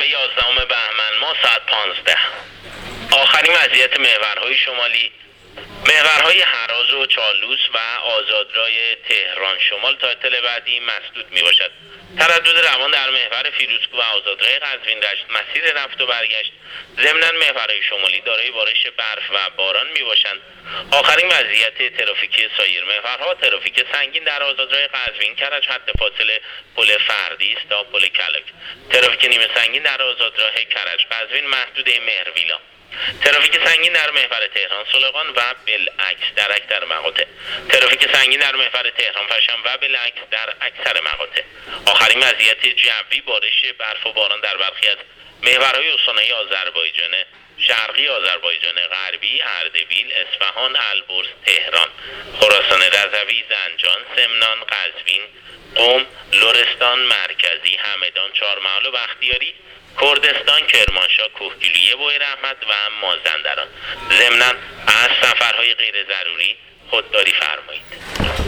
شنبه 11 بهمن ماه ساعت 15. آخرین وضعیت محورهای شمالی: محورهای هراز و چالوس و آزادراه تهران شمال تا اطلاع بعدی مسدود می باشد. تردد روان در محور فیروزکوه و آزادراه قزوین دشت مسیر رفت و برگشت. ضمناً محورهای شمالی دارای بارش برف و باران می باشند. آخرین وضعیت ترافیکی سایر محورها: ترافیک سنگین در آزادراه قزوین کرج حد فاصله پل فردیس تا پل کلک. ترافیک نیمه سنگین در آزادراه کرج قزوین محدود مهرویلا. ترافیک سنگین در محور تهران سلغان و بالعکس در اکثر مقاطع. ترافیک سنگین در محور تهران فشم و بالعکس در اکثر مقاطع. آخرین وضعیت جوی: بارش برف و باران در برخی از محورهای استانهای آذربایجان شرقی، آذربایجان غربی، اردبیل، اصفهان، البرز، تهران، خراسان رضوی، زنجان، سمنان، قزوین، قم، لرستان مرکزی، همدان، چهارمحال و بختیاری، کردستان، کرمانشاه، کوهگیلویه، بویراحمد و مازندران. ضمناً از سفرهای غیر ضروری خودداری فرمایید.